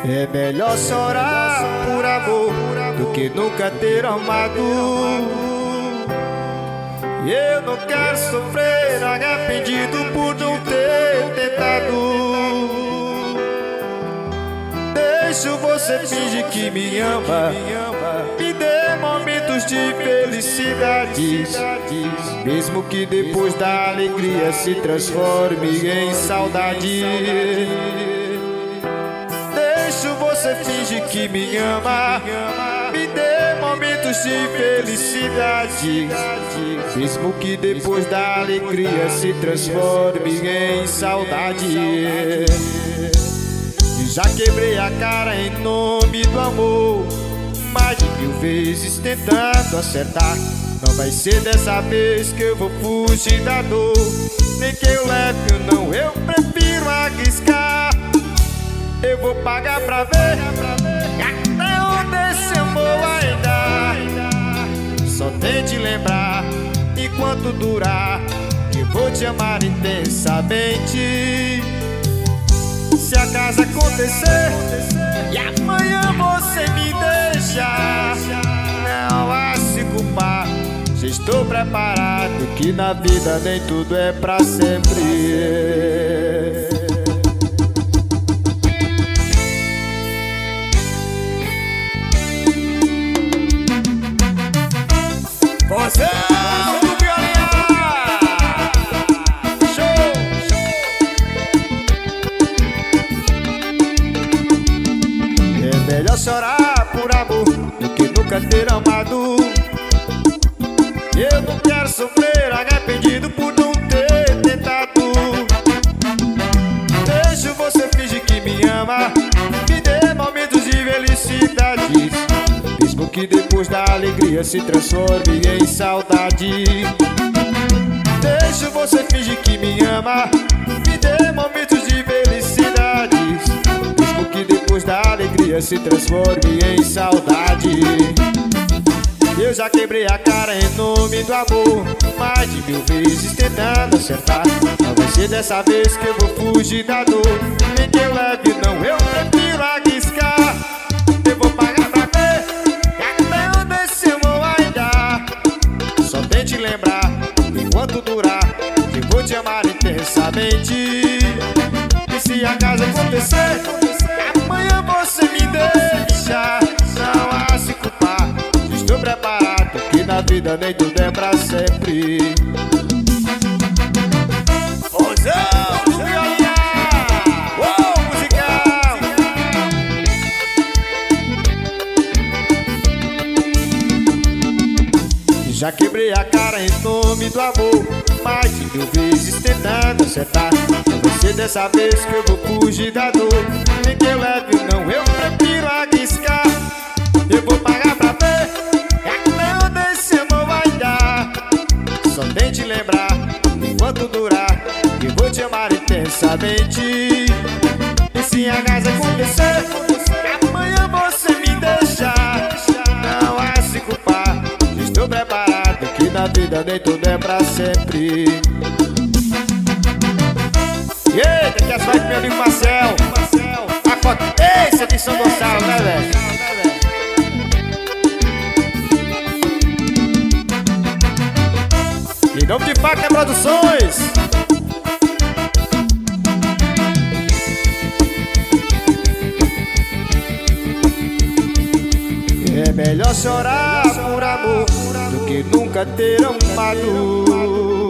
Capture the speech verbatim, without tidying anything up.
É melhor chorar por amor do que nunca ter amado. E eu não quero sofrer arrependido por não ter tentado. Deixo você fingir que me ama, me dê momentos de felicidade, mesmo que depois da alegria se transforme em saudade. Deixo você fingir que me ama, me dê momentos de felicidade, mesmo que depois da alegria se transforme em saudade. Já quebrei a cara em nome do amor, mais de mil vezes tentando acertar. Não vai ser dessa vez que eu vou fugir da dor, nem que eu leve ou não, eu prefiro arriscar. Eu vou pagar pra ver até onde esse amor vai dar. Só tente lembrar, enquanto durar, que eu vou te amar intensamente. Se acaso acontecer e amanhã você me deixar, não vá se culpar, já estou preparado, que na vida nem tudo é pra sempre. Você do violinha, show, show. É melhor chorar por amor do que nunca ter amado. Eu não quero sofrer arrependido por não ter tentado. Deixo você fingir que me ama, me dê momentos de felicidade, mesmo que depois da alegria se transforme em saudade. Deixo você fingir que me ama, me dê momentos de felicidade, mesmo que depois da alegria se transforme em saudade. Eu já quebrei a cara em nome do amor, mais de mil vezes tentando acertar. Não vai ser dessa vez que eu vou fugir da dor, nem que eu leve não, eu prefiro arriscar. Eu vou pagar pra ver até onde esse amor vai dar. Só tente lembrar, enquanto durar, que eu vou te amar intensamente. E se acaso acontecer, amanhã você me deixa, não há se culpar, estou preparado, que na vida nem tudo é pra sempre. Rosão do violinha, oh, musical. Já quebrei a cara em nome do amor, mais de mil vezes tentando acertar. Não vai ser dessa vez que eu vou fugir da dor, nem que eu leve ou não, eu prefiro arriscar. Eu vou pagar pra ver até onde esse amor vai dar. Só tente lembrar, enquanto durar, que eu vou te amar intensamente. E se a casa acontecer, amanhã você me deixar, não há se culpar, estou preparado, que na vida nem tudo é pra sempre. Eita, que as vai do meu amigo Marcel. A foto, ei, você tem São Gonçalo, né, velho? Em nome de Faca Produções. É melhor chorar por amor do que nunca ter amado.